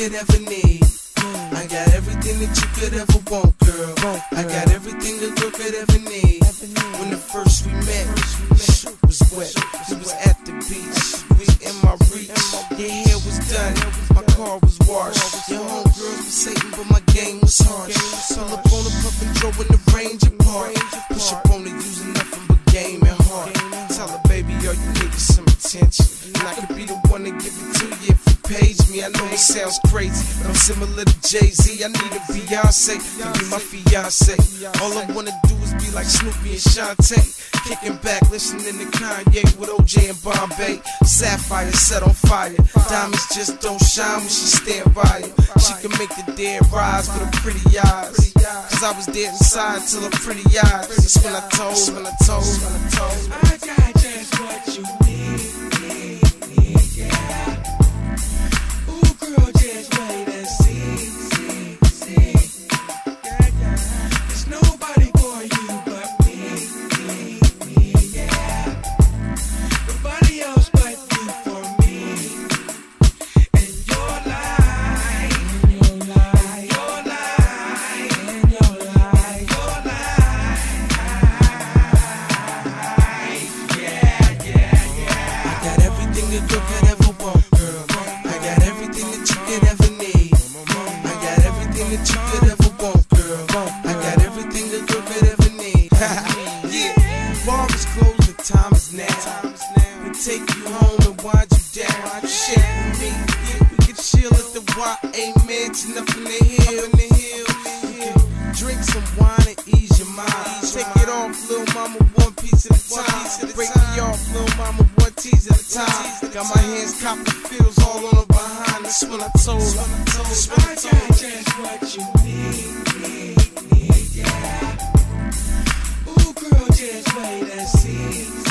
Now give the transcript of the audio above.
could ever need. I got everything that you could ever want, girl. I got everything a girl could ever need. When the first we met, it was wet. It was at the beach. We in my reach. Your hair was done. My car was washed. Your homegirls was hating, but my game was harsh. Pull up on a pup and throw in the range apart. Push up on it using nothing but game and heart. Tell her, baby, all you need is some attention. And I could be the one to give it to you if you page me. I know it sounds crazy, but I'm similar to Jay-Z. I need a Beyonce to be my fiance. All I wanna do is be like Snoopy and Shantae. Kicking back, listening to Kanye with OJ and Bombay. Sapphire set on fire. Diamonds just don't shine when she stand by it. She can make the dead rise with her pretty eyes. Cause I was dead inside till her pretty eyes. That's when I told. I got just what you need, yeah. Ooh, girl, just wait and see. There's nobody for you but me, yeah. Nobody else but you for me. And your life, I got everything that you could ever want, girl. I got everything that you could ever need. I got everything that you could ever want, girl. I got everything that you could ever need. Yeah, bar is closed, the time is now. We take you home and wind you down. Shake with me, yeah, we can chill at the YA Mansion up in the hill. Drink some wine and ease your mind. Take it off, little mama, one piece at a time. Break me off, little mama, one tease at a time. Got my hands copping feels all on her behind. That's when I told her. I got just what you need, yeah. Ooh, girl, just wait and see.